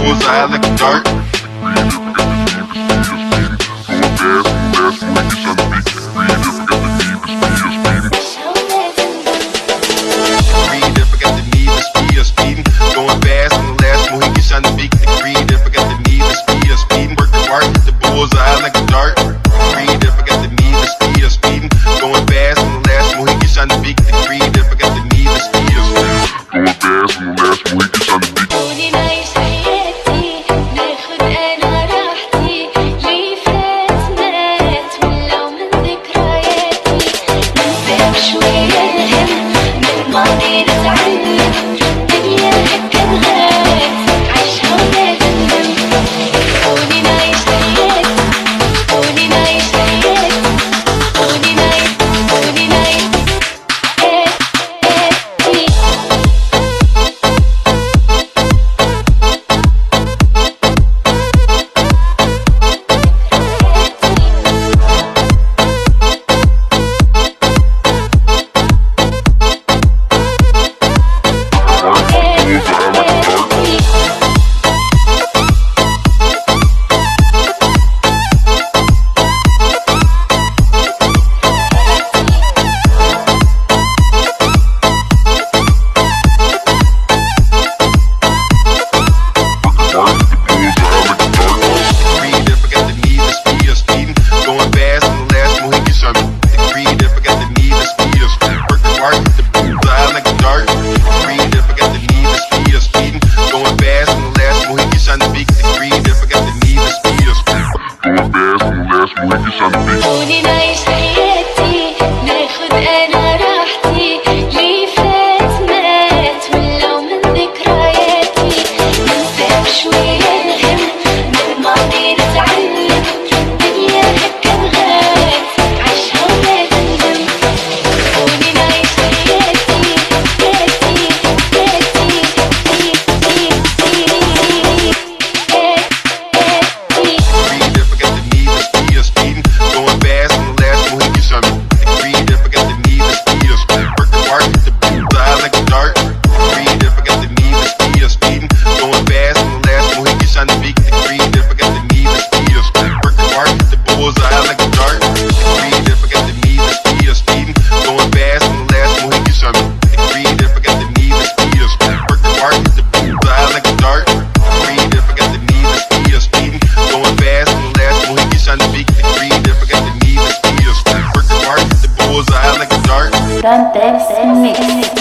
bullseye like a dart. Breathe if I got the need to speed or speeding. Going fast on the last Mohican shine the beat. Breathe if I got the need to speed or speeding. Working hard, hit the bullseye like a dart. Breathe if I got the need to speed or speeding. Going fast on the last Mohican shine the beat. Breathe if I got the need to speed or speeding. Going fast on the last Mohican shine the beat. Dante's Mix.